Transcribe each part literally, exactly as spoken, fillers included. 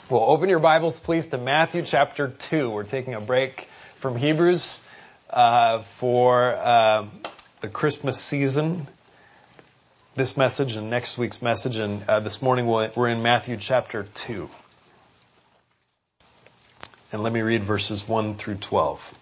Well, open your Bibles, please, to Matthew chapter two. We're taking a break from Hebrews uh, for uh, the Christmas season. This message and next week's message, and uh, this morning we're in Matthew chapter two. And let me read verses one through twelve.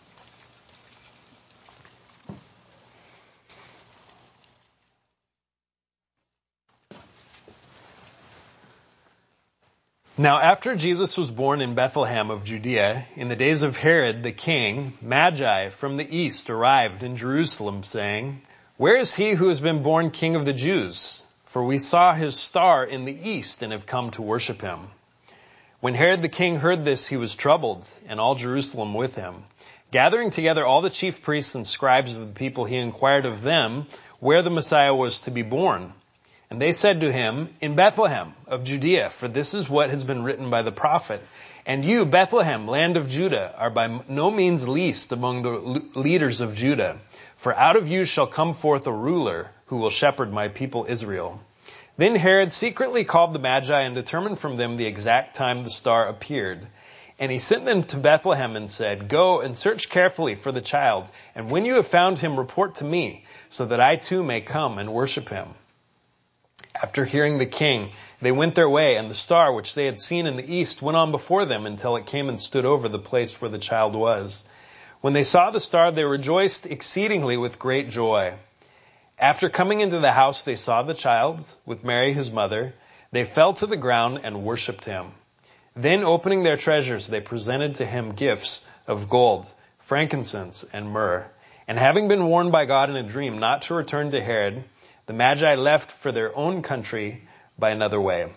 Now after Jesus was born in Bethlehem of Judea, in the days of Herod the king, Magi from the east arrived in Jerusalem, saying, "Where is he who has been born King of the Jews? For we saw his star in the east and have come to worship him." When Herod the king heard this, he was troubled, and all Jerusalem with him. Gathering together all the chief priests and scribes of the people, he inquired of them where the Messiah was to be born. And they said to him, "In Bethlehem of Judea, for this is what has been written by the prophet. And you, Bethlehem, land of Judah, are by no means least among the leaders of Judah. For out of you shall come forth a ruler who will shepherd my people Israel." Then Herod secretly called the Magi and determined from them the exact time the star appeared. And he sent them to Bethlehem and said, "Go and search carefully for the child, and when you have found him, report to me, so that I too may come and worship him." After hearing the king, they went their way, and the star which they had seen in the east went on before them until it came and stood over the place where the child was. When they saw the star, they rejoiced exceedingly with great joy. After coming into the house, they saw the child with Mary his mother. They fell to the ground and worshipped him. Then, opening their treasures, they presented to him gifts of gold, frankincense, and myrrh. And having been warned by God in a dream not to return to Herod, the Magi left for their own country by another way.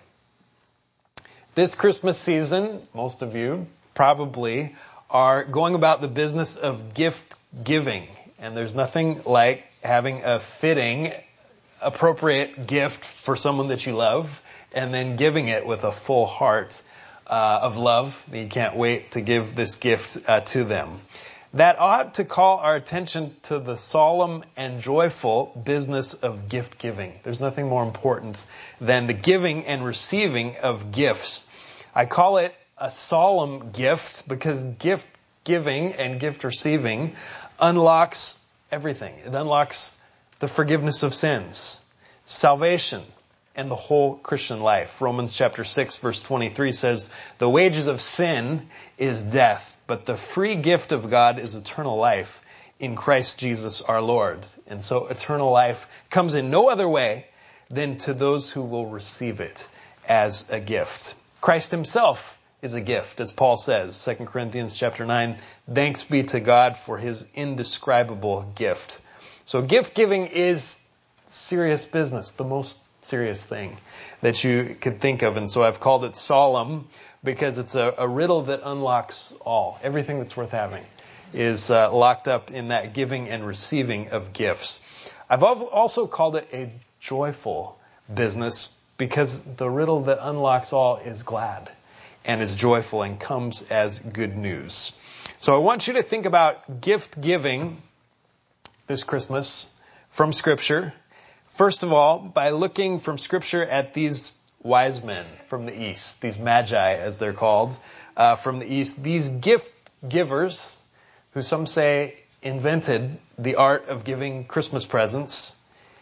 This Christmas season, most of you probably are going about the business of gift giving. And there's nothing like having a fitting, appropriate gift for someone that you love and then giving it with a full heart uh, of love. You can't wait to give this gift uh, to them. That ought to call our attention to the solemn and joyful business of gift giving. There's nothing more important than the giving and receiving of gifts. I call it a solemn gift because gift giving and gift receiving unlocks everything. It unlocks the forgiveness of sins, salvation, and the whole Christian life. Romans chapter six verse twenty-three says, "The wages of sin is death, but the free gift of God is eternal life in Christ Jesus our Lord." And so eternal life comes in no other way than to those who will receive it as a gift. Christ himself is a gift, as Paul says, Second Corinthians chapter nine, "Thanks be to God for his indescribable gift." So gift giving is serious business, the most serious thing that you could think of. And so I've called it solemn because it's a, a riddle that unlocks all. Everything that's worth having is uh, locked up in that giving and receiving of gifts. I've also called it a joyful business because the riddle that unlocks all is glad and is joyful and comes as good news. So I want you to think about gift giving this Christmas from Scripture. First of all, by looking from Scripture at these wise men from the East, these Magi as they're called, uh, from the East, these gift givers, who some say invented the art of giving Christmas presents.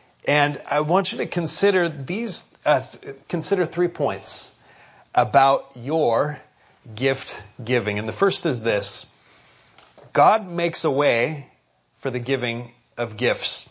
And I want you to consider these, uh, consider three points about your gift giving. And the first is this: God makes a way for the giving of gifts.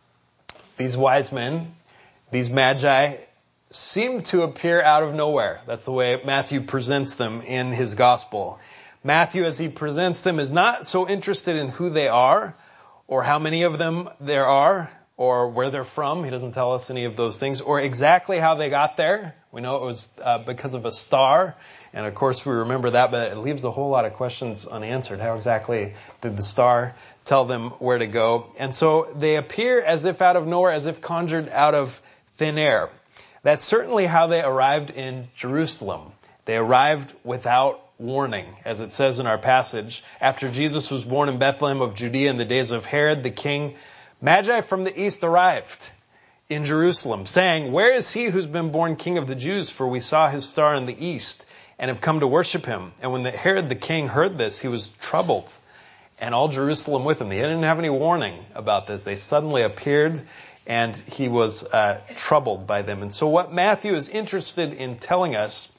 These wise men, these Magi, seem to appear out of nowhere. That's the way Matthew presents them in his gospel. Matthew, as he presents them, is not so interested in who they are or how many of them there are or where they're from. He doesn't tell us any of those things, or exactly how they got there. We know it was uh, because of a star. And of course we remember that, but it leaves a whole lot of questions unanswered. How exactly did the star tell them where to go? And so they appear as if out of nowhere, as if conjured out of thin air. That's certainly how they arrived in Jerusalem. They arrived without warning, as it says in our passage. After Jesus was born in Bethlehem of Judea in the days of Herod the king, Magi from the east arrived in Jerusalem, saying, "Where is he who's been born King of the Jews? For we saw his star in the east and have come to worship him. And when the Herod the king heard this, he was troubled, and all Jerusalem with him. They didn't have any warning about this. They suddenly appeared, and he was uh, troubled by them. And so what Matthew is interested in telling us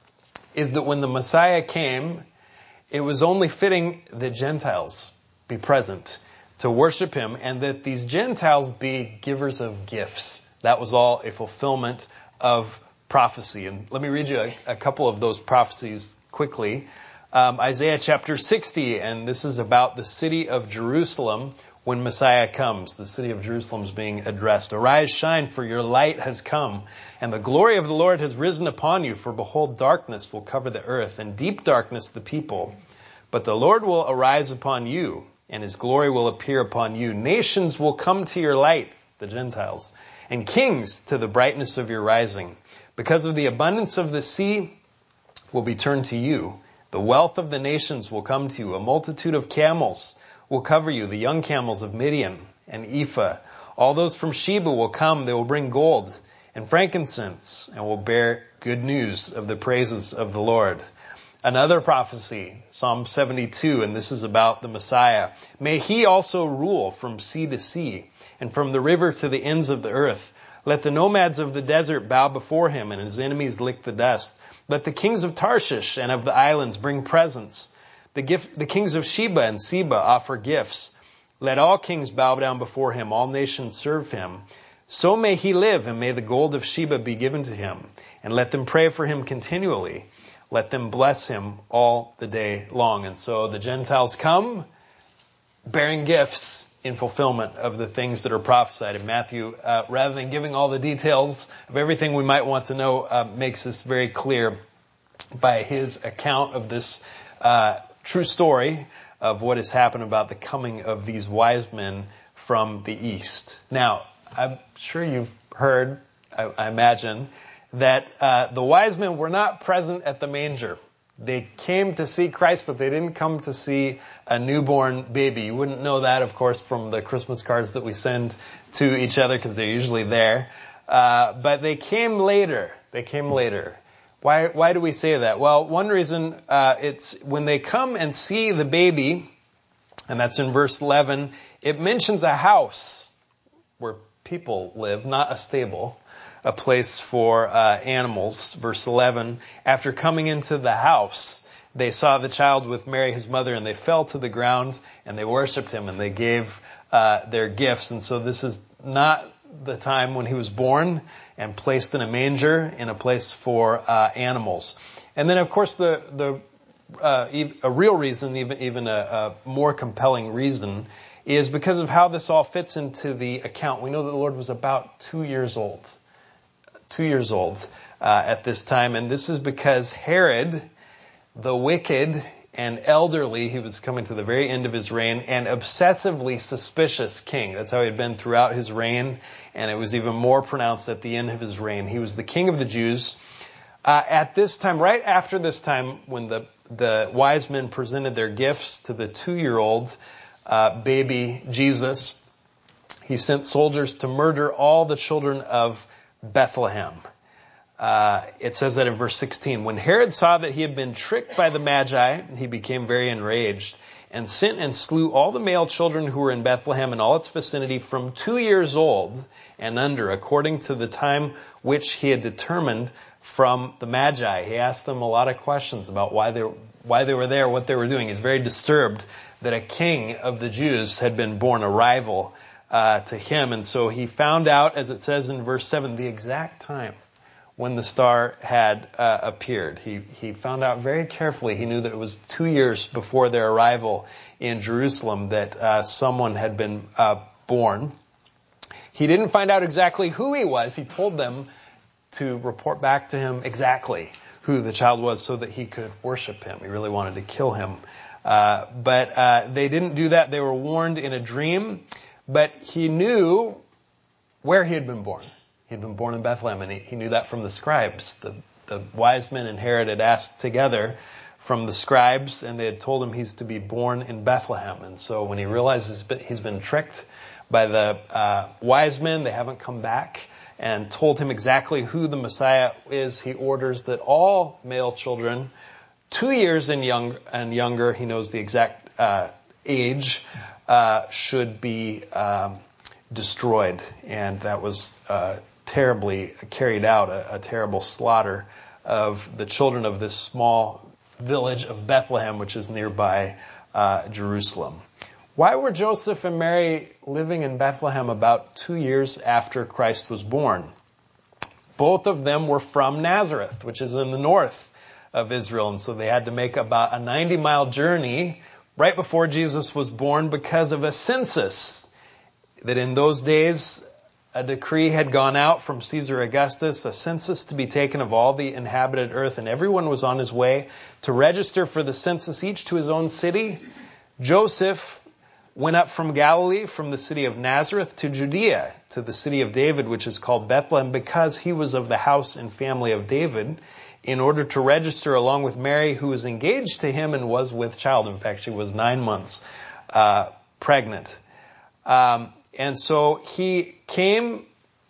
is that when the Messiah came, it was only fitting that Gentiles be present to worship him, and that these Gentiles be givers of gifts. That was all a fulfillment of prophecy. And let me read you a, a couple of those prophecies quickly. Um, Isaiah chapter sixty, and this is about the city of Jerusalem when Messiah comes. The city of Jerusalem is being addressed. Arise, shine, for your light has come, and the glory of the Lord has risen upon you. For behold, darkness will cover the earth, and deep darkness the people. But the Lord will arise upon you, and his glory will appear upon you. Nations will come to your light, the Gentiles, and kings to the brightness of your rising. Because of the abundance of the sea will be turned to you. The wealth of the nations will come to you. A multitude of camels will cover you, the young camels of Midian and Ephah. All those from Sheba will come. They will bring gold and frankincense and will bear good news of the praises of the Lord. Another prophecy, Psalm seventy-two, and this is about the Messiah. May he also rule from sea to sea and from the river to the ends of the earth. Let the nomads of the desert bow before him, and his enemies lick the dust. Let the kings of Tarshish and of the islands bring presents. The, gift, the kings of Sheba and Seba offer gifts. Let all kings bow down before him, all nations serve him. So may he live, and may the gold of Sheba be given to him. And let them pray for him continually. Let them bless him all the day long. And so the Gentiles come bearing gifts in fulfillment of the things that are prophesied. And Matthew, uh, rather than giving all the details of everything we might want to know, uh, makes this very clear by his account of this uh, true story of what has happened about the coming of these wise men from the east. Now, I'm sure you've heard, I, I imagine, that uh, the wise men were not present at the manger. They came to see Christ, but they didn't come to see a newborn baby. You wouldn't know that, of course, from the Christmas cards that we send to each other, because they're usually there. Uh, but they came later. They came later. Why, why do we say that? Well, one reason, uh, it's when they come and see the baby, and that's in verse eleven, it mentions a house where people live, not a stable. A place for uh, animals. Verse eleven, after coming into the house, they saw the child with Mary, his mother, and they fell to the ground, and they worshipped him, and they gave uh, their gifts. And so this is not the time when he was born and placed in a manger in a place for uh, animals. And then, of course, the the uh, a real reason, even even a, a more compelling reason, is because of how this all fits into the account. We know that the Lord was about two years old. Two years old uh, at this time. And this is because Herod, the wicked and elderly, he was coming to the very end of his reign, and obsessively suspicious king. That's how he had been throughout his reign, and it was even more pronounced at the end of his reign. He was the king of the Jews. Uh, at this time, right after this time, when the, the wise men presented their gifts to the two-year-old uh, baby Jesus, he sent soldiers to murder all the children of Bethlehem. Uh, it says that in verse sixteen, when Herod saw that he had been tricked by the Magi, he became very enraged and sent and slew all the male children who were in Bethlehem and all its vicinity from two years old and under, according to the time which he had determined from the Magi. He asked them a lot of questions about why they why they were there, what they were doing. He's very disturbed that a king of the Jews had been born, a rival Uh, to him. And so he found out, as it says in verse seven, the exact time when the star had uh, appeared. He he found out very carefully. He knew that it was two years before their arrival in Jerusalem that uh, someone had been uh, born. He didn't find out exactly who he was. He told them to report back to him exactly who the child was so that he could worship him. He really wanted to kill him. Uh, but uh, they didn't do that. They were warned in a dream. But he knew where he had been born. He had been born in Bethlehem, and he, he knew that from the scribes. The, the wise men and Herod had asked together from the scribes, and they had told him he's to be born in Bethlehem. And so when he realizes he's been tricked by the uh, wise men, they haven't come back and told him exactly who the Messiah is. He orders that all male children, two years and young and younger, he knows the exact uh, age, uh, should be um, destroyed. And that was uh, terribly carried out, a, a terrible slaughter of the children of this small village of Bethlehem, which is nearby uh, Jerusalem. Why were Joseph and Mary living in Bethlehem about two years after Christ was born? Both of them were from Nazareth, which is in the north of Israel, and so they had to make about a ninety mile journey right before Jesus was born because of a census. That in those days, a decree had gone out from Caesar Augustus, a census to be taken of all the inhabited earth, and everyone was on his way to register for the census, each to his own city. Joseph went up from Galilee, from the city of Nazareth, to Judea, to the city of David, which is called Bethlehem, because he was of the house and family of David, in order to register along with Mary, who was engaged to him and was with child. In fact, she was nine months uh, pregnant. Um, and so he came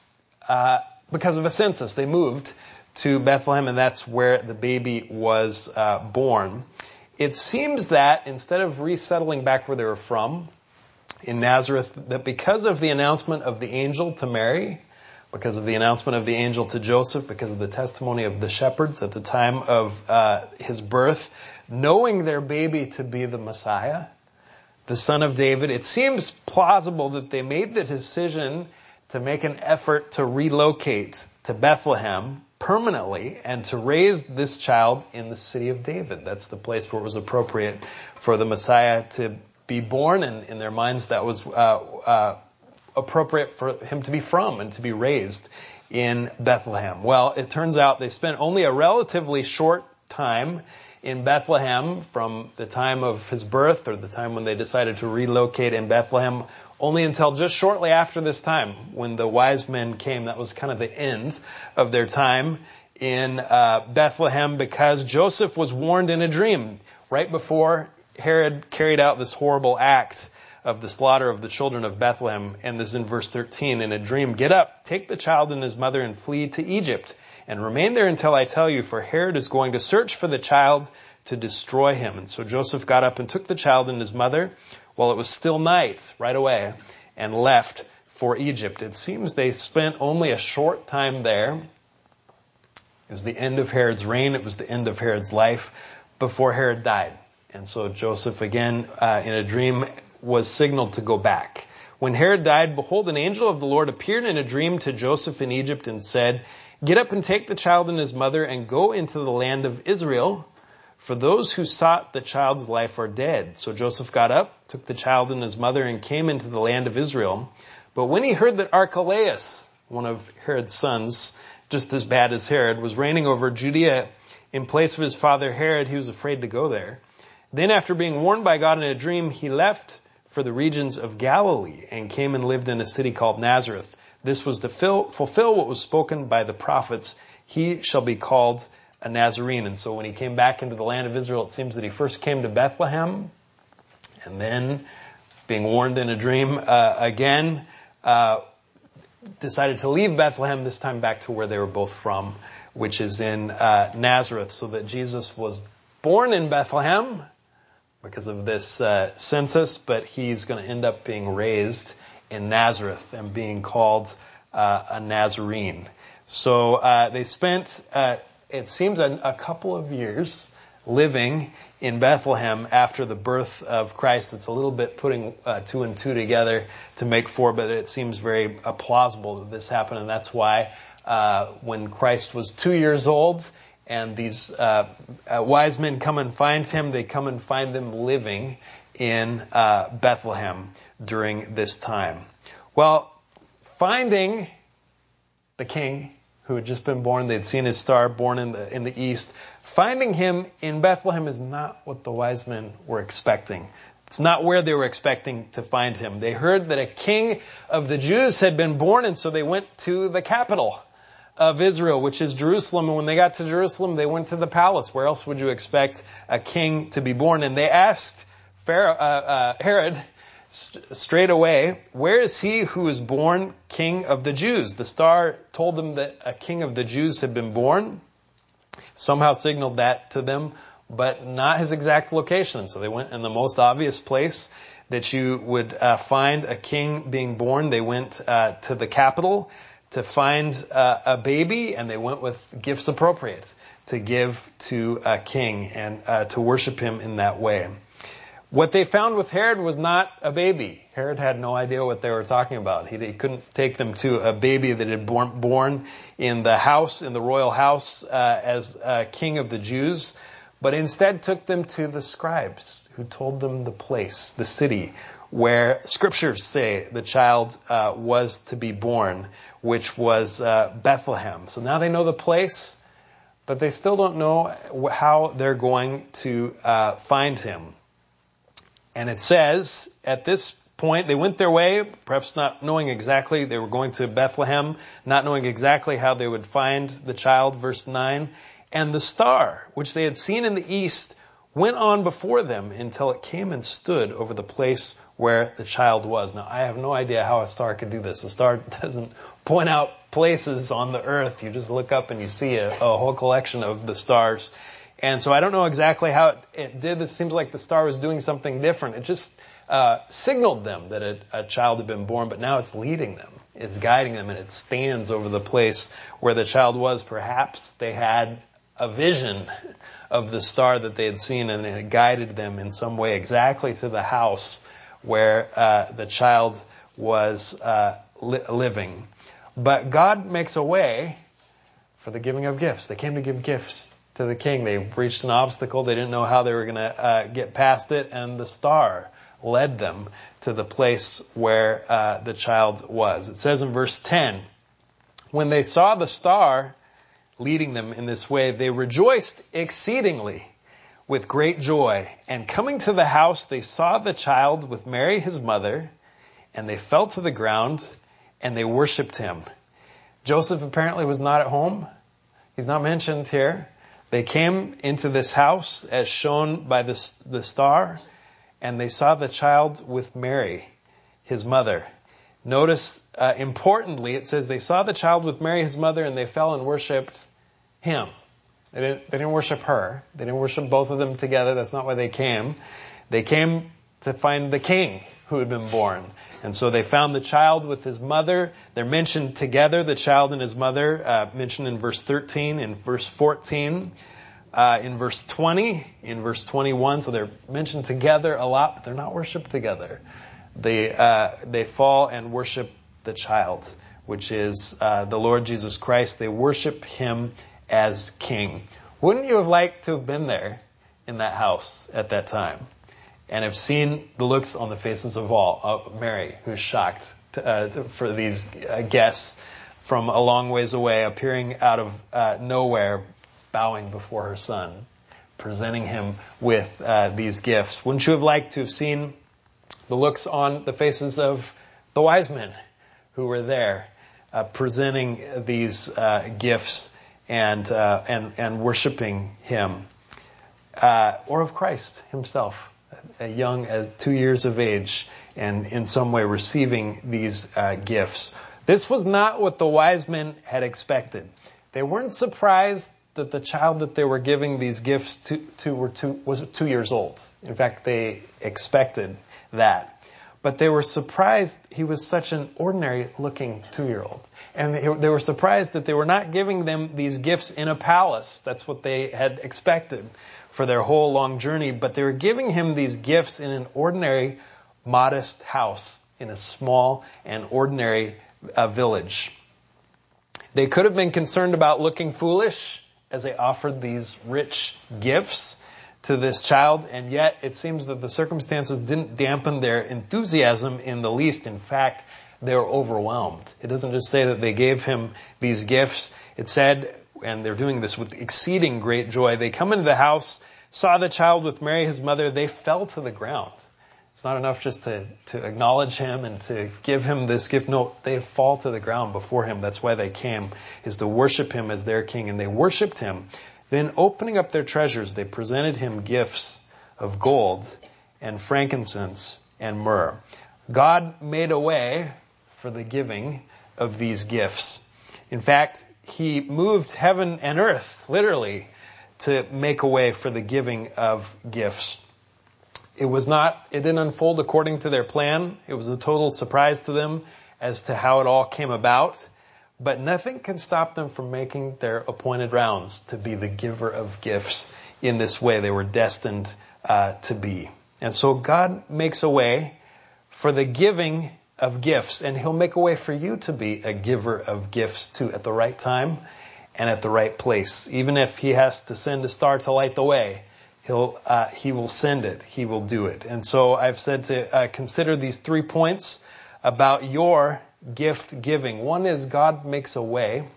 uh, because of a census. They moved to Bethlehem, and that's where the baby was uh, born. It seems that instead of resettling back where they were from, in Nazareth, that because of the announcement of the angel to Mary, because of the announcement of the angel to Joseph, because of the testimony of the shepherds at the time of uh, his birth, knowing their baby to be the Messiah, the son of David, it seems plausible that they made the decision to make an effort to relocate to Bethlehem permanently and to raise this child in the city of David. That's the place where it was appropriate for the Messiah to be born, and in their minds that was uh, uh, appropriate for him to be from and to be raised in Bethlehem. Well, it turns out they spent only a relatively short time in Bethlehem from the time of his birth, or the time when they decided to relocate in Bethlehem, only until just shortly after this time when the wise men came. That was kind of the end of their time in uh, Bethlehem, because Joseph was warned in a dream right before Herod carried out this horrible act of the slaughter of the children of Bethlehem. And this is in verse thirteen. In a dream, "Get up, take the child and his mother and flee to Egypt, and remain there until I tell you, for Herod is going to search for the child to destroy him." And so Joseph got up and took the child and his mother while it was still night, right away, and left for Egypt. It seems they spent only a short time there. It was the end of Herod's reign. It was the end of Herod's life before Herod died. And so Joseph, again, uh, in a dream, was signaled to go back. When Herod died, behold, an angel of the Lord appeared in a dream to Joseph in Egypt and said, "Get up and take the child and his mother and go into the land of Israel, for those who sought the child's life are dead." So Joseph got up, took the child and his mother, and came into the land of Israel. But when he heard that Archelaus, one of Herod's sons, just as bad as Herod, was reigning over Judea in place of his father Herod, he was afraid to go there. Then, after being warned by God in a dream, he left for the regions of Galilee and came and lived in a city called Nazareth. This was to fill, fulfill what was spoken by the prophets. He shall be called a Nazarene. And so when he came back into the land of Israel, it seems that he first came to Bethlehem, and then, being warned in a dream uh, again, uh, decided to leave Bethlehem, this time back to where they were both from, which is in uh, Nazareth, so that Jesus was born in Bethlehem because of this uh, census, but he's going to end up being raised in Nazareth and being called uh, a Nazarene. So uh, they spent, uh, it seems, a, a couple of years living in Bethlehem after the birth of Christ. It's a little bit putting uh, two and two together to make four, but it seems very uh, plausible that this happened, and that's why uh, when Christ was two years old, and these uh, uh, wise men come and find him, they come and find them living in uh, Bethlehem during this time. Well, finding the king who had just been born, they'd seen his star born in the in the east. Finding him in Bethlehem is not what the wise men were expecting. It's not where they were expecting to find him. They heard that a king of the Jews had been born, and so they went to the capital of Israel, which is Jerusalem. And when they got to Jerusalem, they went to the palace. Where else would you expect a king to be born? And they asked Pharaoh, uh, uh, Herod straight away, where is he who is born king of the Jews? The star told them that a king of the Jews had been born, somehow signaled that to them, but not his exact location. So they went in the most obvious place that you would uh, find a king being born. They went uh, to the capital to find uh, a baby, and they went with gifts appropriate to give to a king and uh, to worship him in that way. What they found with Herod was not a baby. Herod had no idea what they were talking about. He, he couldn't take them to a baby that had born, born in the house, in the royal house, uh, as uh, king of the Jews, but instead took them to the scribes who told them the place, the city, where scriptures say the child uh, was to be born, which was uh, Bethlehem. So now they know the place, but they still don't know how they're going to uh, find him. And it says, at this point, they went their way, perhaps not knowing exactly, they were going to Bethlehem, not knowing exactly how they would find the child, verse nine. And the star, which they had seen in the east, went on before them until it came and stood over the place where the child was. Now, I have no idea how a star could do this. A star doesn't point out places on the earth. You just look up and you see a, a whole collection of the stars. And so I don't know exactly how it, it did. This seems like the star was doing something different. It just uh, signaled them that a, a child had been born, but now it's leading them. It's guiding them, and it stands over the place where the child was. Perhaps they had a vision of the star that they had seen, and it guided them in some way exactly to the house where uh, the child was uh, li- living. But God makes a way for the giving of gifts. They came to give gifts to the king. They reached an obstacle. They didn't know how they were going to uh, get past it, and the star led them to the place where uh, the child was. It says in verse ten, when they saw the star leading them in this way, they rejoiced exceedingly with great joy. And coming to the house, they saw the child with Mary his mother, and they fell to the ground and they worshipped him. Joseph apparently was not at home. He's not mentioned here. They came into this house as shown by the, the star, and they saw the child with Mary, his mother. Notice, uh, importantly, it says they saw the child with Mary, his mother, and they fell and worshipped him. They didn't, they didn't worship her. They didn't worship both of them together. That's not why they came. They came to find the king who had been born. And so they found the child with his mother. They're mentioned together, the child and his mother, uh, mentioned in verse thirteen, in verse fourteen, uh, in verse twenty, in verse twenty-one. So they're mentioned together a lot, but they're not worshipped together. They, uh, they fall and worship the child, which is uh, the Lord Jesus Christ. They worship him as king. Wouldn't you have liked to have been there in that house at that time and have seen the looks on the faces of all, of Mary, who's shocked to, uh, to, for these uh, guests from a long ways away, appearing out of uh, nowhere, bowing before her son, presenting him with uh, these gifts. Wouldn't you have liked to have seen the looks on the faces of the wise men who were there, uh, presenting these uh, gifts and uh, and and worshiping him, uh, or of Christ himself, a young as two years of age, and in some way receiving these uh, gifts. This was not what the wise men had expected. They weren't surprised that the child that they were giving these gifts to, to were two, was two years old. In fact, they expected that. But they were surprised he was such an ordinary-looking two-year-old. And they were surprised that they were not giving them these gifts in a palace. That's what they had expected for their whole long journey. But they were giving him these gifts in an ordinary, modest house in a small and ordinary uh, village. They could have been concerned about looking foolish as they offered these rich gifts to this child, and yet it seems that the circumstances didn't dampen their enthusiasm in the least. In fact, they were overwhelmed. It doesn't just say that they gave him these gifts. It said, and they're doing this with exceeding great joy, they come into the house, saw the child with Mary, his mother, they fell to the ground. It's not enough just to, to acknowledge him and to give him this gift. No, they fall to the ground before him. That's why they came, is to worship him as their king, and they worshiped him. Then, opening up their treasures, they presented him gifts of gold and frankincense and myrrh. God made a way for the giving of these gifts. In fact, he moved heaven and earth, literally, to make a way for the giving of gifts. It was not, it didn't unfold according to their plan. It was a total surprise to them as to how it all came about. But nothing can stop them from making their appointed rounds to be the giver of gifts in this way they were destined uh, to be. And so God makes a way for the giving of gifts, and he'll make a way for you to be a giver of gifts too at the right time and at the right place. Even if he has to send a star to light the way, he'll uh, he will send it. He will do it. And so I've said to uh, consider these three points about your gift giving. One is God makes a way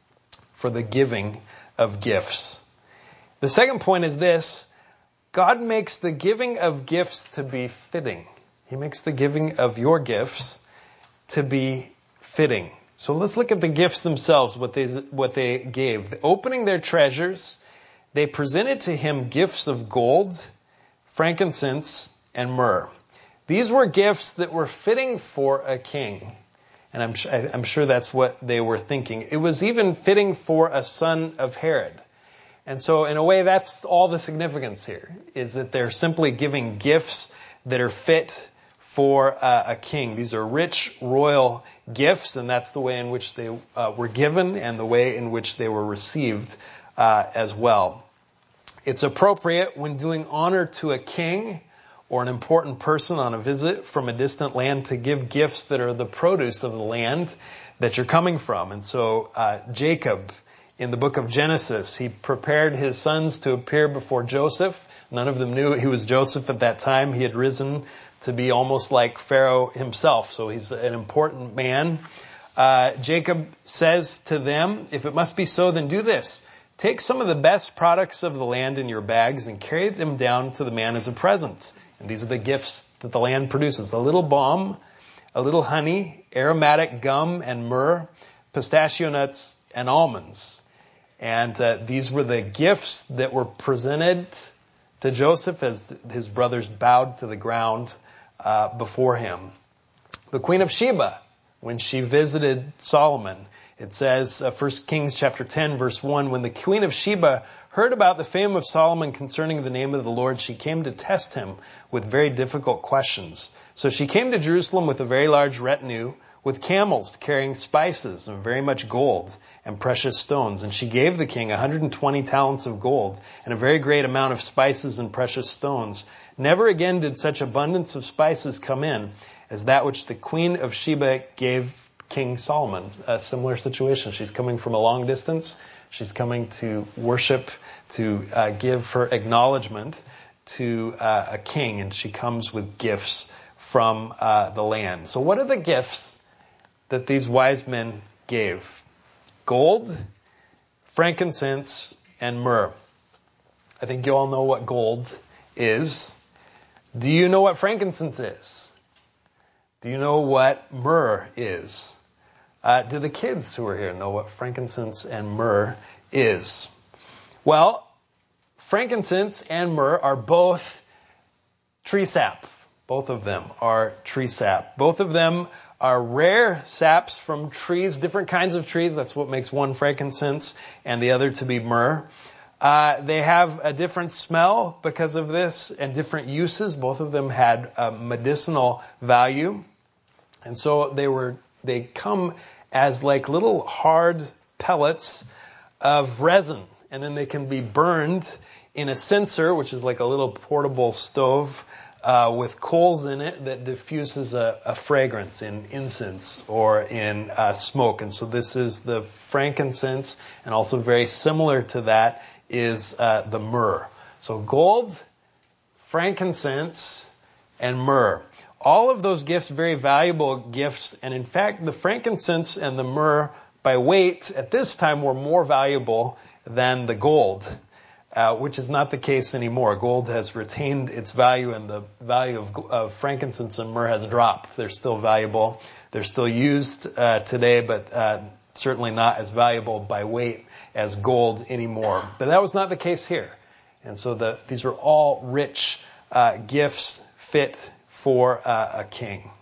for the giving of gifts. The second point is this: God makes the giving of gifts to be fitting. He makes the giving of your gifts to be fitting. So let's look at the gifts themselves, what they, what they gave. Opening their treasures, they presented to him gifts of gold, frankincense, and myrrh. These were gifts that were fitting for a king. And I'm, I'm sure that's what they were thinking. It was even fitting for a son of Herod. And so in a way, that's all the significance here, is that they're simply giving gifts that are fit for uh, a king. These are rich royal gifts, and that's the way in which they uh, were given and the way in which they were received uh, as well. It's appropriate when doing honor to a king or an important person on a visit from a distant land to give gifts that are the produce of the land that you're coming from. And so uh, Jacob, in the book of Genesis, he prepared his sons to appear before Joseph. None of them knew he was Joseph at that time. He had risen to be almost like Pharaoh himself. So he's an important man. Uh, Jacob says to them, if it must be so, then do this. Take some of the best products of the land in your bags and carry them down to the man as a present. And these are the gifts that the land produces: a little balm, a little honey, aromatic gum and myrrh, pistachio nuts and almonds. And uh, these were the gifts that were presented to Joseph as his brothers bowed to the ground uh, before him. The Queen of Sheba, when she visited Solomon, it says, uh, First Kings chapter ten, verse one, when the Queen of Sheba heard about the fame of Solomon concerning the name of the Lord, she came to test him with very difficult questions. So she came to Jerusalem with a very large retinue, with camels carrying spices and very much gold and precious stones. And she gave the king one hundred twenty talents of gold and a very great amount of spices and precious stones. Never again did such abundance of spices come in as that which the Queen of Sheba gave King Solomon. A similar situation. She's coming from a long distance. She's coming to worship, to uh, give her acknowledgement to uh, a king, and she comes with gifts from uh, the land. So what are the gifts that these wise men gave? Gold, frankincense, and myrrh. I think you all know what gold is. Do you know what frankincense is? Do you know what myrrh is? Uh, do the kids who are here know what frankincense and myrrh is? Well, frankincense and myrrh are both tree sap. Both of them are tree sap. Both of them are rare saps from trees, different kinds of trees. That's what makes one frankincense and the other to be myrrh. Uh, they have a different smell because of this and different uses. Both of them had a medicinal value. And so they were, they come as like little hard pellets of resin. And then they can be burned in a censer, which is like a little portable stove Uh, with coals in it that diffuses a, a fragrance in incense or in uh, smoke. And so this is the frankincense, and also very similar to that is uh, the myrrh. So gold, frankincense, and myrrh. All of those gifts, very valuable gifts. And in fact, the frankincense and the myrrh by weight at this time were more valuable than the gold. Uh, which is not the case anymore. Gold has retained its value, and the value of, of frankincense and myrrh has dropped. They're still valuable. They're still used uh, today, but uh, certainly not as valuable by weight as gold anymore. But that was not the case here. And so the, these are all rich uh, gifts fit for uh, a king.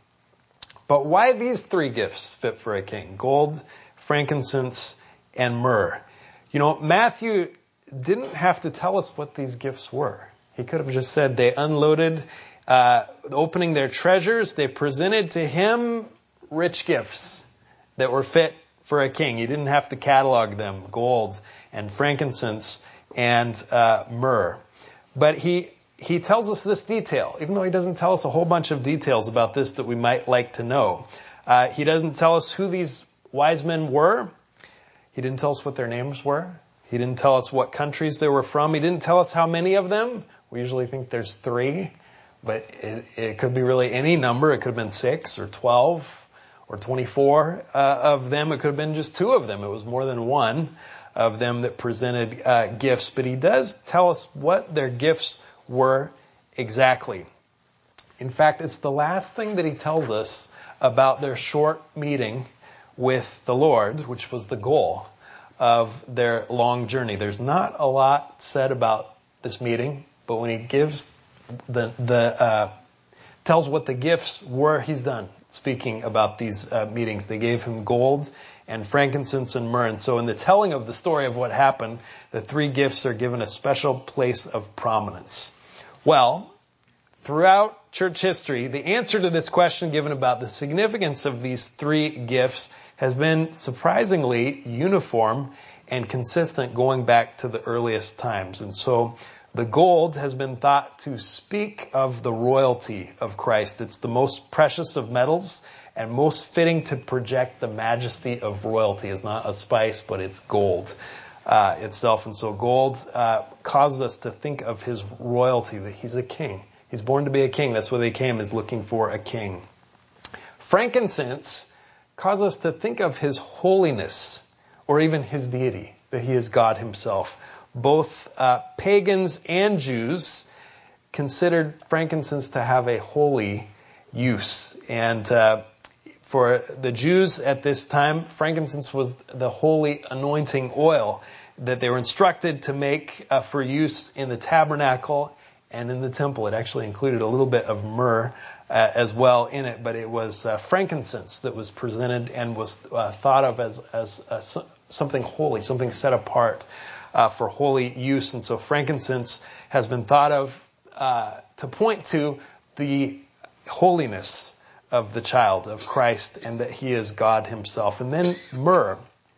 But why these three gifts fit for a king? Gold, frankincense, and myrrh. You know, Matthew didn't have to tell us what these gifts were. He could have just said they unloaded, uh, opening their treasures, they presented to him rich gifts that were fit for a king. He didn't have to catalog them, gold and frankincense and uh, myrrh. But he he tells us this detail, even though he doesn't tell us a whole bunch of details about this that we might like to know. Uh, he doesn't tell us who these wise men were. He didn't tell us what their names were. He didn't tell us what countries they were from. He didn't tell us how many of them. We usually think there's three, but it, it could be really any number. It could have been six or twelve or twenty-four uh, of them. It could have been just two of them. It was more than one of them that presented uh, gifts. But he does tell us what their gifts were exactly. In fact, it's the last thing that he tells us about their short meeting with the Lord, which was the goal of their long journey. There's not a lot said about this meeting, but when he gives the the uh, tells what the gifts were, he's done speaking about these uh, meetings. They gave him gold and frankincense and myrrh. And so in the telling of the story of what happened, the three gifts are given a special place of prominence. Well, throughout church history, the answer to this question given about the significance of these three gifts has been surprisingly uniform and consistent going back to the earliest times. And so the gold has been thought to speak of the royalty of Christ. It's the most precious of metals and most fitting to project the majesty of royalty. It's not a spice, but it's gold uh, itself. And so gold uh, causes us to think of his royalty, that he's a king. He's born to be a king. That's where they came, is looking for a king. Frankincense causes us to think of his holiness or even his deity, that he is God himself. Both uh, pagans and Jews considered frankincense to have a holy use. And uh, for the Jews at this time, frankincense was the holy anointing oil that they were instructed to make uh, for use in the tabernacle and in the temple. It actually included a little bit of myrrh uh, as well in it, but it was uh, frankincense that was presented and was uh, thought of as, as uh, something holy, something set apart uh, for holy use. And so frankincense has been thought of uh, to point to the holiness of the child, of Christ, and that he is God himself. And then myrrh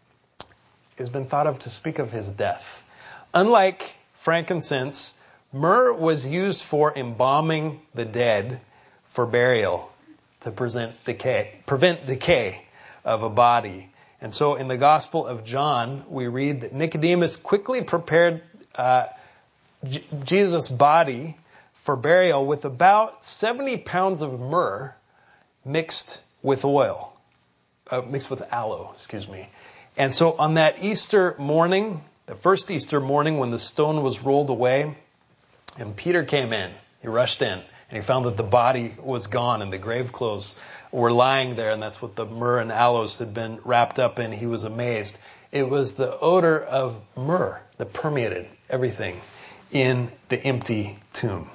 has been thought of to speak of his death. Unlike frankincense, myrrh was used for embalming the dead for burial, to present decay, prevent decay of a body. And so in the Gospel of John, we read that Nicodemus quickly prepared uh, J- Jesus' body for burial with about seventy pounds of myrrh mixed with oil, uh, mixed with aloe, excuse me. And so on that Easter morning, the first Easter morning when the stone was rolled away, and Peter came in, he rushed in, and he found that the body was gone and the grave clothes were lying there, and that's what the myrrh and aloes had been wrapped up in. He was amazed. It was the odor of myrrh that permeated everything in the empty tomb.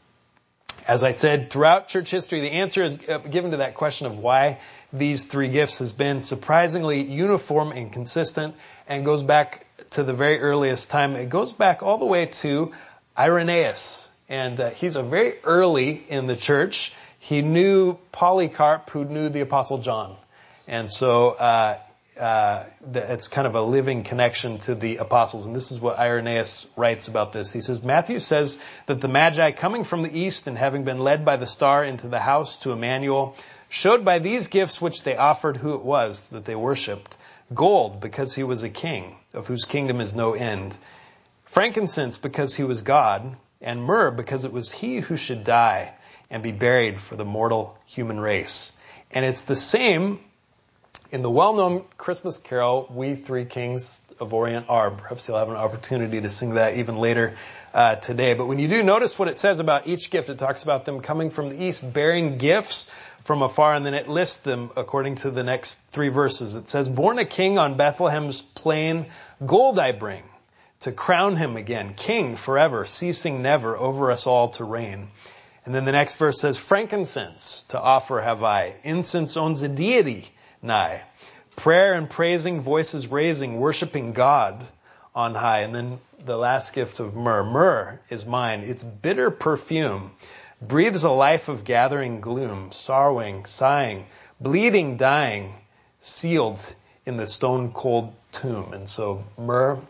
As I said, throughout church history, the answer is given to that question of why these three gifts has been surprisingly uniform and consistent, and goes back to the very earliest time. It goes back all the way to Irenaeus, and uh, he's a very early in the church. He knew Polycarp, who knew the Apostle John, and so uh, uh, it's kind of a living connection to the apostles. And this is what Irenaeus writes about this. He says, Matthew says that the Magi, coming from the east and having been led by the star into the house to Emmanuel, showed by these gifts which they offered who it was that they worshipped: gold, because he was a king, of whose kingdom is no end; frankincense, because he was God; and myrrh, because it was he who should die and be buried for the mortal human race. And it's the same in the well-known Christmas carol, We Three Kings of Orient Are. Perhaps you'll have an opportunity to sing that even later uh, today. But when you do notice what it says about each gift, it talks about them coming from the east, bearing gifts from afar, and then it lists them according to the next three verses. It says, born a king on Bethlehem's plain, gold I bring, to crown him again, king forever, ceasing never over us all to reign. And then the next verse says, frankincense to offer have I, incense owns a deity nigh. Prayer and praising, voices raising, worshiping God on high. And then the last gift of myrrh. Myrrh is mine. Its bitter perfume breathes a life of gathering gloom, sorrowing, sighing, bleeding, dying, sealed in the stone cold tomb. And so myrrh,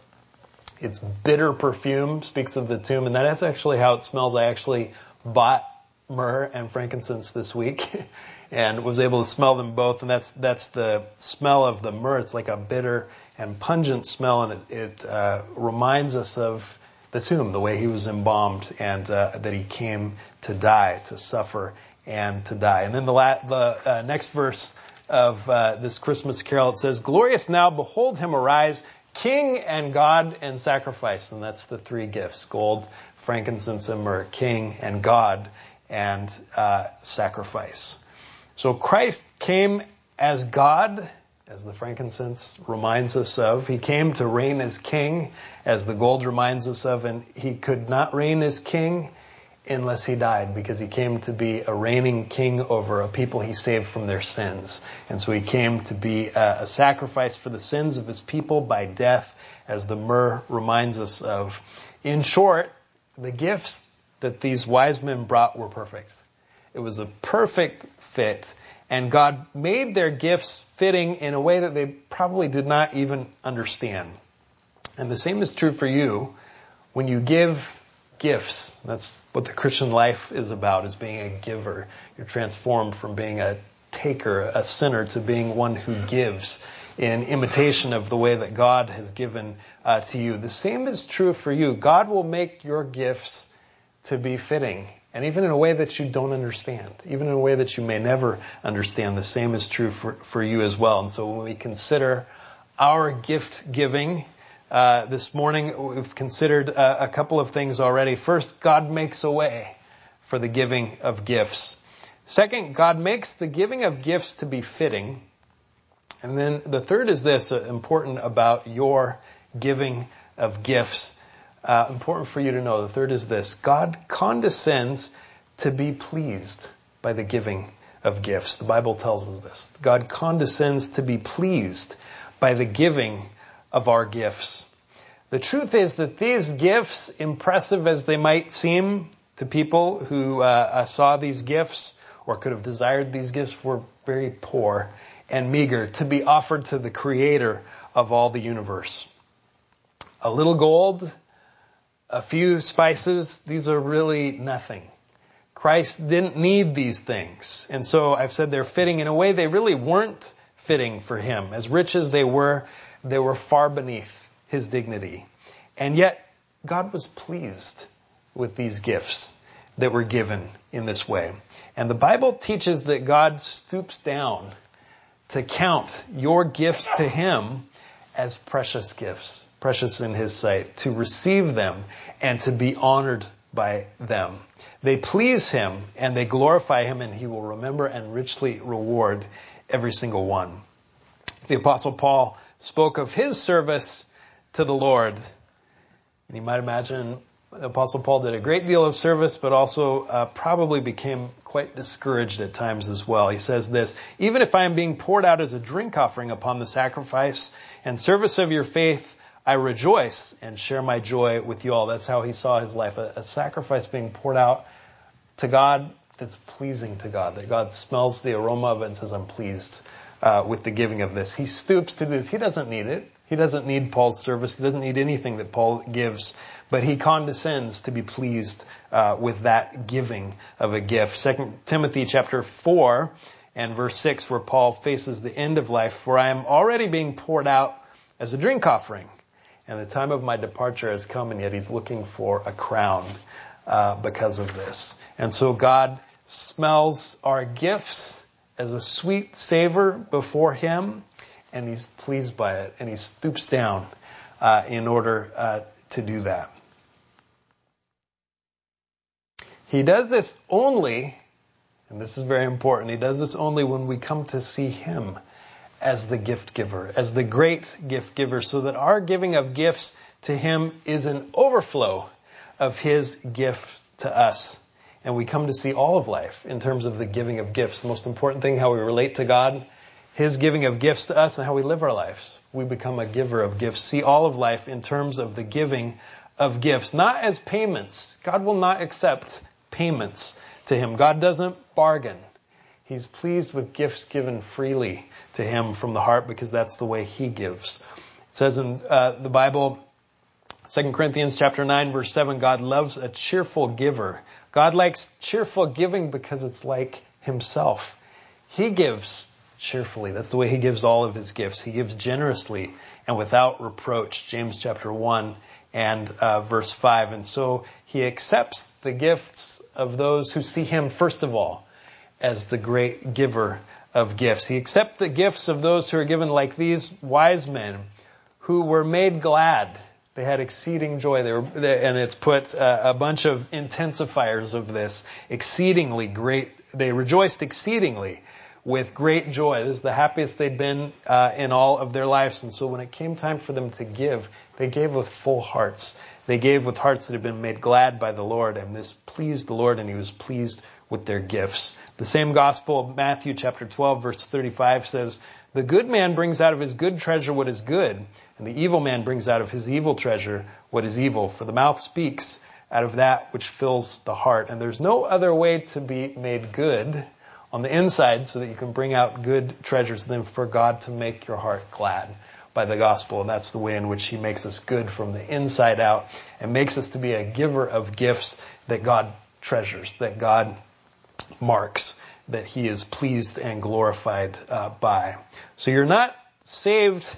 its bitter perfume speaks of the tomb, and that's actually how it smells. I actually bought myrrh and frankincense this week and was able to smell them both. And that's that's the smell of the myrrh. It's like a bitter and pungent smell, and it, it uh, reminds us of the tomb, the way he was embalmed, and uh, that he came to die, to suffer, and to die. And then the, la- the uh, next verse of uh, this Christmas carol, it says, glorious now, behold him arise, King and God and sacrifice. And that's the three gifts, gold, frankincense, and myrrh. King and God and uh, sacrifice. So Christ came as God, as the frankincense reminds us of. He came to reign as king, as the gold reminds us of. And he could not reign as king unless he died, because he came to be a reigning king over a people he saved from their sins. And so he came to be a, a sacrifice for the sins of his people by death, as the myrrh reminds us of. In short, the gifts that these wise men brought were perfect. It was a perfect fit, and God made their gifts fitting in a way that they probably did not even understand. And the same is true for you when you give gifts. That's what the Christian life is about, is being a giver. You're transformed from being a taker, a sinner, to being one who gives in imitation of the way that God has given uh, to you. The same is true for you. God will make your gifts to be fitting, and even in a way that you don't understand, even in a way that you may never understand. The same is true for, for you as well. And so when we consider our gift giving, Uh, this morning, we've considered uh, a couple of things already. First, God makes a way for the giving of gifts. Second, God makes the giving of gifts to be fitting. And then the third is this, uh, important about your giving of gifts. Uh, important for you to know. The third is this: God condescends to be pleased by the giving of gifts. The Bible tells us this. God condescends to be pleased by the giving of our gifts. The truth is that these gifts, impressive as they might seem to people who uh, saw these gifts or could have desired these gifts, were very poor and meager to be offered to the creator of all the universe. A little gold, a few spices, these are really nothing. Christ didn't need these things. And so I've said they're fitting. In a way, they really weren't fitting for him. As rich as they were, they were far beneath his dignity. And yet, God was pleased with these gifts that were given in this way. And the Bible teaches that God stoops down to count your gifts to him as precious gifts, precious in his sight, to receive them and to be honored by them. They please him and they glorify him, and he will remember and richly reward every single one. The Apostle Paul spoke of his service to the Lord. And you might imagine the Apostle Paul did a great deal of service, but also uh, probably became quite discouraged at times as well. He says this: even if I am being poured out as a drink offering upon the sacrifice and service of your faith, I rejoice and share my joy with you all. That's how he saw his life, a, a sacrifice being poured out to God that's pleasing to God, that God smells the aroma of it and says, I'm pleased uh, with the giving of this. He stoops to this. He doesn't need it. He doesn't need Paul's service. He doesn't need anything that Paul gives, but he condescends to be pleased uh, with that giving of a gift. Second Timothy chapter four and verse six, where Paul faces the end of life, for I am already being poured out as a drink offering, and the time of my departure has come, and yet he's looking for a crown uh, because of this. And so God smells our gifts as a sweet savor before him, and he's pleased by it, and he stoops down uh, in order uh, to do that. He does this only, and this is very important, he does this only when we come to see him as the gift giver, as the great gift giver, so that our giving of gifts to him is an overflow of his gift to us. and we come to see all of life in terms of the giving of gifts. The most important thing, how we relate to God, His giving of gifts to us, and how we live our lives. We become a giver of gifts. See all of life in terms of the giving of gifts, not as payments. God will not accept payments to Him. God doesn't bargain. He's pleased with gifts given freely to Him from the heart, because that's the way He gives. It says in uh, the Bible, Second Corinthians chapter nine, verse seven, God loves a cheerful giver. God likes cheerful giving because it's like Himself. He gives cheerfully. That's the way He gives all of His gifts. He gives generously and without reproach. James chapter one and uh, verse five. And so He accepts the gifts of those who see Him, first of all, as the great giver of gifts. He accepts the gifts of those who are given, like these wise men who were made glad. They had exceeding joy. They were, they, and it's put uh, a bunch of intensifiers of this. Exceedingly great. They rejoiced exceedingly with great joy. This is the happiest they'd been uh, in all of their lives. And so when it came time for them to give, they gave with full hearts. They gave with hearts that had been made glad by the Lord. And this pleased the Lord, and He was pleased with their gifts. The same gospel of Matthew chapter twelve, verse thirty-five says, the good man brings out of his good treasure what is good, and the evil man brings out of his evil treasure what is evil. For the mouth speaks out of that which fills the heart. And there's no other way to be made good on the inside so that you can bring out good treasures than for God to make your heart glad by the gospel. And that's the way in which He makes us good from the inside out, and makes us to be a giver of gifts that God treasures, that God marks, that He is pleased and glorified uh, by. So you're not saved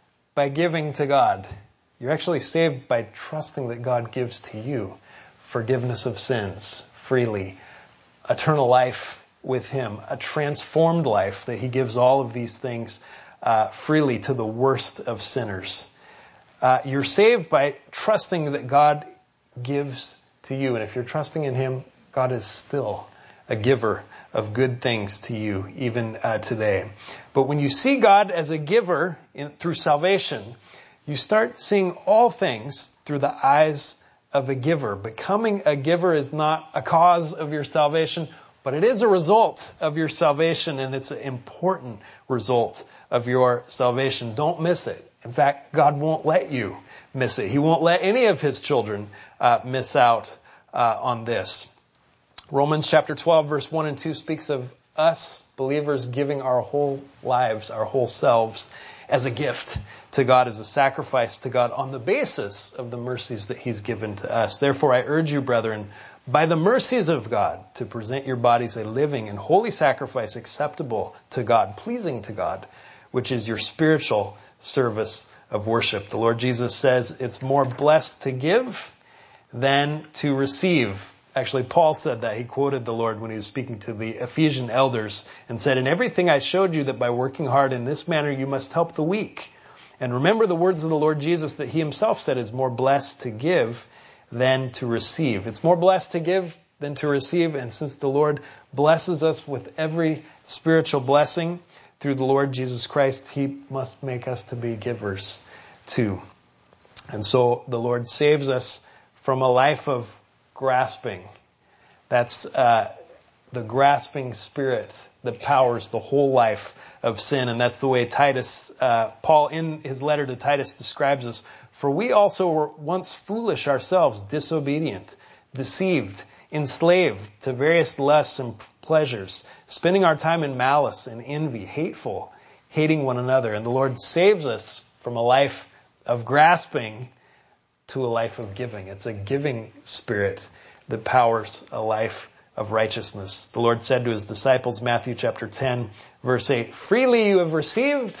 by giving to God. You're actually saved by trusting that God gives to you forgiveness of sins freely, eternal life with Him, a transformed life, that He gives all of these things uh, freely to the worst of sinners. Uh, you're saved by trusting that God gives to you. And if you're trusting in Him, God is still a giver of good things to you, even uh, today. But when you see God as a giver in, through salvation, you start seeing all things through the eyes of a giver. Becoming a giver is not a cause of your salvation, but it is a result of your salvation, and it's an important result of your salvation. Don't miss it. In fact, God won't let you miss it. He won't let any of His children uh, miss out uh, on this. Romans chapter twelve, verse one and two speaks of us believers giving our whole lives, our whole selves, as a gift to God, as a sacrifice to God, on the basis of the mercies that He's given to us. Therefore, I urge you, brethren, by the mercies of God, to present your bodies a living and holy sacrifice acceptable to God, pleasing to God, which is your spiritual service of worship. The Lord Jesus says it's more blessed to give than to receive. Actually, Paul said that. He quoted the Lord when He was speaking to the Ephesian elders and said, in everything I showed you that by working hard in this manner you must help the weak. And remember the words of the Lord Jesus that He Himself said is more blessed to give than to receive. It's more blessed to give than to receive. And since the Lord blesses us with every spiritual blessing through the Lord Jesus Christ, He must make us to be givers too. And so the Lord saves us from a life of grasping. That's uh, the grasping spirit that powers the whole life of sin. And that's the way Titus, uh, Paul in his letter to Titus describes us. For we also were once foolish ourselves, disobedient, deceived, enslaved to various lusts and pleasures, spending our time in malice and envy, hateful, hating one another. And the Lord saves us from a life of grasping to a life of giving. It's a giving spirit that powers a life of righteousness. The Lord said to His disciples, Matthew chapter ten, verse eight, freely you have received,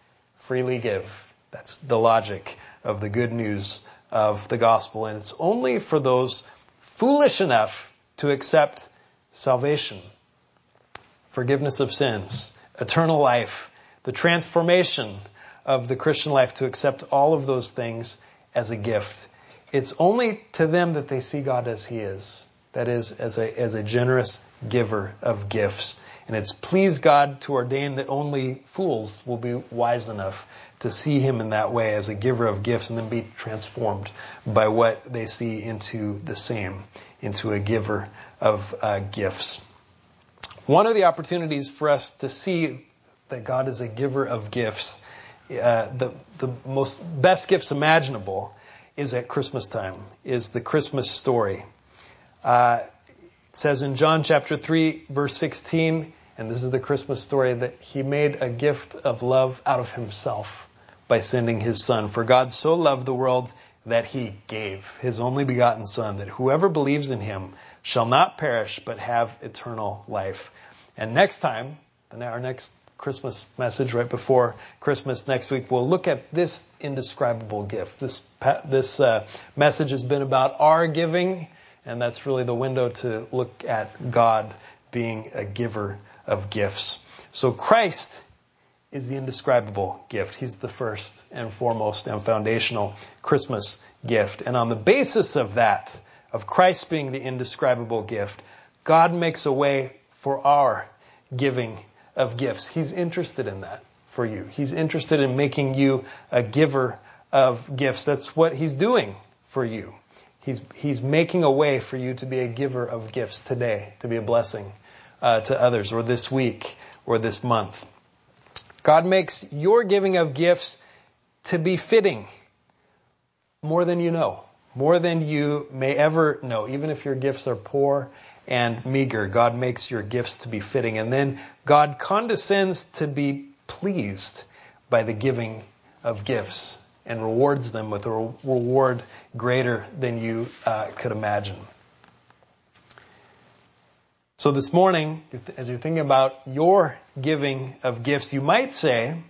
freely give. That's the logic of the good news of the gospel. And it's only for those foolish enough to accept salvation, forgiveness of sins, eternal life, the transformation of the Christian life, to accept all of those things as a gift. It's only to them that they see God as He is. That is, as a, as a generous giver of gifts. And it's pleased God to ordain that only fools will be wise enough to see him in that way as a giver of gifts and then be transformed by what they see into the same, into a giver of uh, gifts. One of the opportunities for us to see that God is a giver of gifts, uh, the, the most best gifts imaginable is at Christmas time, is the Christmas story. Uh, it says in John chapter three, verse sixteen, and this is the Christmas story, that he made a gift of love out of himself by sending his son. For God so loved the world that he gave his only begotten son, that whoever believes in him shall not perish, but have eternal life. And next time, our next Christmas message right before Christmas next week, we'll look at this indescribable gift. This, this uh, message has been about our giving, and that's really the window to look at God being a giver of gifts. So Christ is the indescribable gift. He's the first and foremost and foundational Christmas gift. And on the basis of that, of Christ being the indescribable gift, God makes a way for our giving of gifts. He's interested in that for you. He's interested in making you a giver of gifts. That's what he's doing for you. He's, he's making a way for you to be a giver of gifts today, to be a blessing uh, to others, or this week, or this month. God makes your giving of gifts to be fitting more than you know, more than you may ever know. Even if your gifts are poor and meager, God makes your gifts to be fitting. And then God condescends to be pleased by the giving of gifts and rewards them with a reward greater than you uh, could imagine. So this morning, as you're thinking about your giving of gifts, you might say,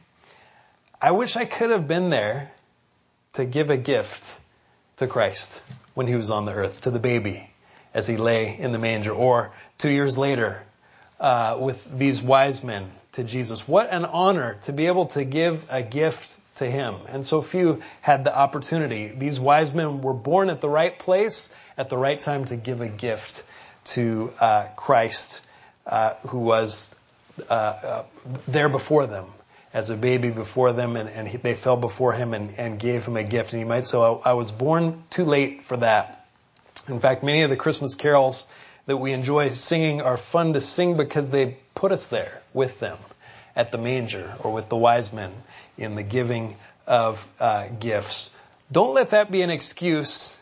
I wish I could have been there to give a gift to Christ when he was on the earth, to the baby as he lay in the manger, or two years later uh, with these wise men to Jesus. What an honor to be able to give a gift to him. And so few had the opportunity. These wise men were born at the right place at the right time to give a gift to uh, Christ, uh, who was uh, uh, there before them as a baby before them, and, and he, they fell before him and, and gave him a gift. And you might say, I, I was born too late for that. In fact, many of the Christmas carols that we enjoy singing are fun to sing because they put us there with them at the manger or with the wise men in the giving of uh, gifts. Don't let that be an excuse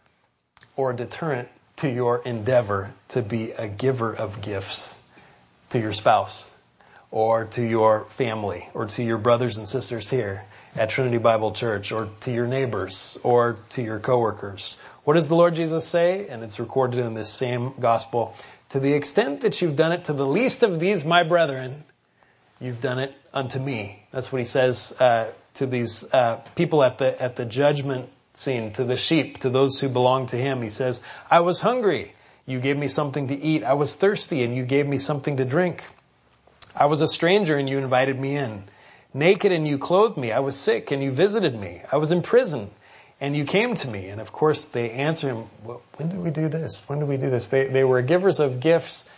or a deterrent to your endeavor to be a giver of gifts to your spouse or to your family or to your brothers and sisters here at Trinity Bible Church or to your neighbors or to your coworkers. What does the Lord Jesus say? And it's recorded in this same gospel. To the extent that you've done it to the least of these, my brethren, you've done it unto me. That's what he says uh, to these uh, people at the at the judgment scene, to the sheep, to those who belong to him. He says, I was hungry, you gave me something to eat. I was thirsty, and you gave me something to drink. I was a stranger, and you invited me in. Naked, and you clothed me. I was sick, and you visited me. I was in prison, and you came to me. And of course, they answer him, well, when did we do this? When did we do this? They, they were givers of gifts,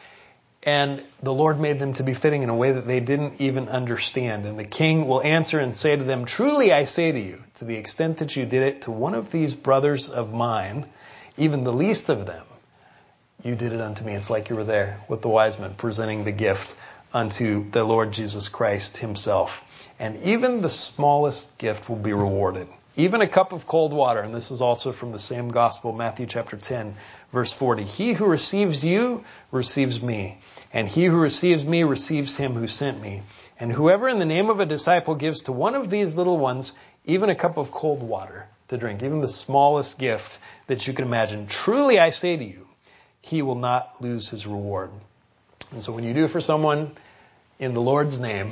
and the Lord made them to be fitting in a way that they didn't even understand. And the king will answer and say to them, truly I say to you, to the extent that you did it to one of these brothers of mine, even the least of them, you did it unto me. It's like you were there with the wise men presenting the gift unto the Lord Jesus Christ himself. And even the smallest gift will be rewarded. Even a cup of cold water, and this is also from the same gospel, Matthew chapter ten, verse forty. He who receives you receives me, and he who receives me receives him who sent me. And whoever in the name of a disciple gives to one of these little ones even a cup of cold water to drink, even the smallest gift that you can imagine, truly I say to you, he will not lose his reward. And so when you do for someone in the Lord's name,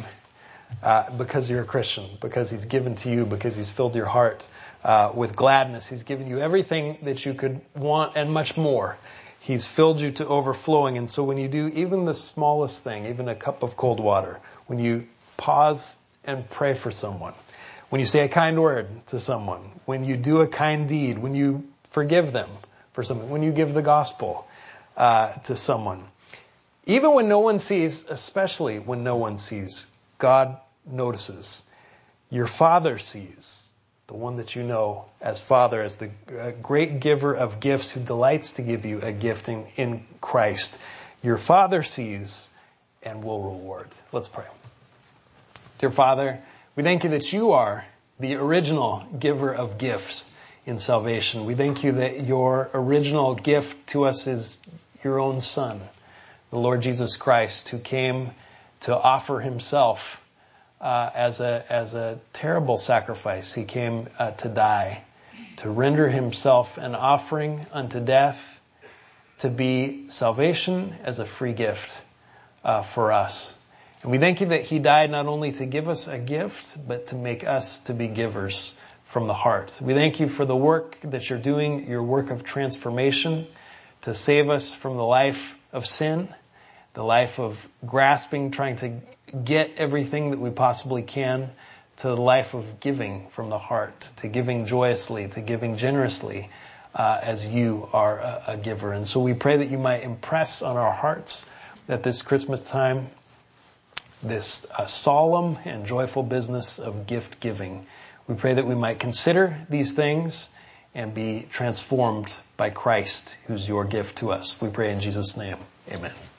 Uh, because you're a Christian, because he's given to you, because he's filled your heart uh, with gladness. He's given you everything that you could want and much more. He's filled you to overflowing. And so when you do even the smallest thing, even a cup of cold water, when you pause and pray for someone, when you say a kind word to someone, when you do a kind deed, when you forgive them for something, when you give the gospel uh, to someone, Even when no one sees, especially when no one sees, God notices. Your Father sees, the one that you know as Father, as the great giver of gifts who delights to give you a gift in, in Christ. Your Father sees and will reward. Let's pray. Dear Father, we thank you that you are the original giver of gifts in salvation. We thank you that your original gift to us is your own Son, the Lord Jesus Christ, who came to offer himself uh, as a as a terrible sacrifice. He came uh, to die, to render himself an offering unto death, to be salvation as a free gift uh, for us. And we thank you that he died not only to give us a gift, but to make us to be givers from the heart. We thank you for the work that you're doing, your work of transformation, to save us from the life of sin, the life of grasping, trying to get everything that we possibly can, to the life of giving from the heart, to giving joyously, to giving generously, uh, as you are a, a giver. And so we pray that you might impress on our hearts at this Christmas time this uh, solemn and joyful business of gift giving. We pray that we might consider these things and be transformed by Christ, who's your gift to us. We pray in Jesus' name. Amen.